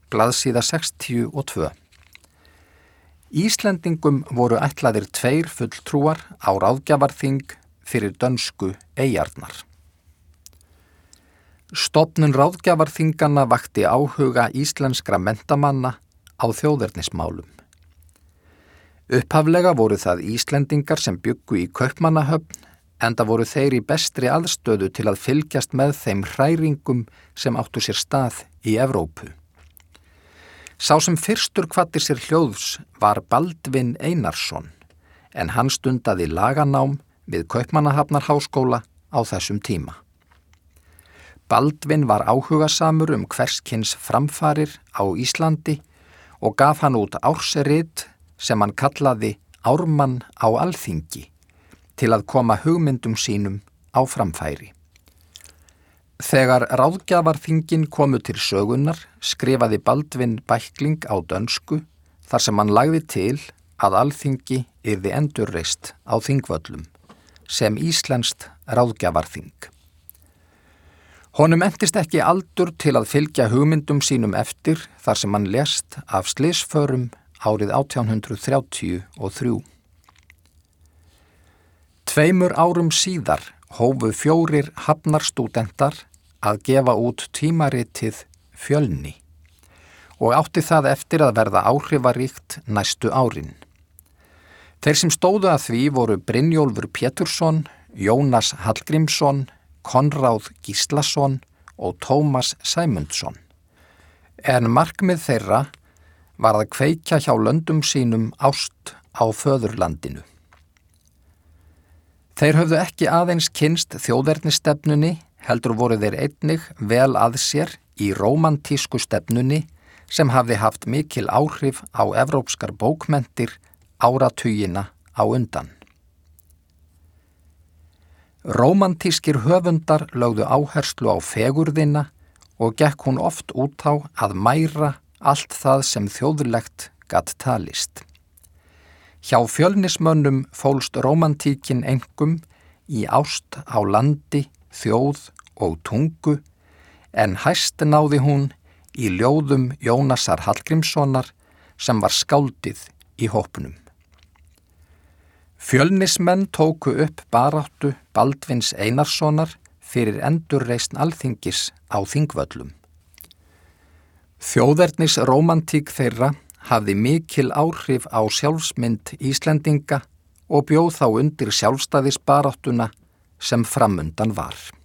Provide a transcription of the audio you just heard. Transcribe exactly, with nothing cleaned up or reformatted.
blaðsíða sextíu og tvö. Íslendingum voru ætlaðir tveir fulltrúar á ráðgjafarþing fyrir dönsku eyjarnar. Stofnun ráðgjafarþinganna vakti áhuga íslenskra menntamanna á þjóðernismálum. Upphaflega voru það Íslendingar sem bjuggu í Kaupmannahöfn, enda voru þeir í bestri aðstöðu til að fylgjast með þeim hræringum sem áttu sér stað í Evrópu. Sá sem fyrstur kvaddi sér hljóðs var Baldvin Einarsson, en hann stundaði laganám við Kaupmannahafnarháskóla á þessum tíma. Baldvin var áhugasamur um hverskins framfarir á Íslandi og gaf hann út ársrit sem hann kallaði Ármann á Alþingi til að koma hugmyndum sínum á framfæri. Þegar ráðgjafarþingin komu til sögunnar skrifaði Baldvin bækling á dönsku þar sem hann lagði til að Alþingi yrði endurreist á Þingvöllum sem íslenskt ráðgjafarþing. Honum entist ekki aldur til að fylgja hugmyndum sínum eftir þar sem hann lést af slysförum árið átján hundrað þrjátíu og þrjú. Tveimur árum síðar hófu fjórir hafnarstúdentar að gefa út tímaritið Fjölni og átti það eftir að verða áhrifaríkt næstu árin. Þeir sem stóðu að því voru Brynjólfur Pétursson, Jónas Hallgrímsson, Konráð Gíslason og Tómas Sæmundsson. En markmið þeirra var að kveikja hjá löndum sínum ást á föðurlandinu. Þeir höfðu ekki aðeins kynnst þjóðernisstefnunni, heldur voru þeir einnig vel að sér í rómantísku stefnunni sem hafði haft mikil áhrif á evrópskar bókmenntir áratugina á undan. Rómantískir höfundar lögðu áherslu á fegurðina og gekk hún oft út á að mæra allt það sem þjóðlegt gat talist. Hjá Fjölnismönnum fólst rómantíkin einkum í ást á landi, þjóð og tungu, en hæst náði hún í ljóðum Jónasar Hallgrímssonar sem var skáldið í hópnum. Fjölnismenn tóku upp baráttu Baldvins Einarssonar fyrir endurreisn Alþingis á Þingvöllum. Þjóðernis rómantík þeirra hafði mikil áhrif á sjálfsmynd Íslendinga og bjóð þá undir sjálfstæðisbaráttuna sem framundan var.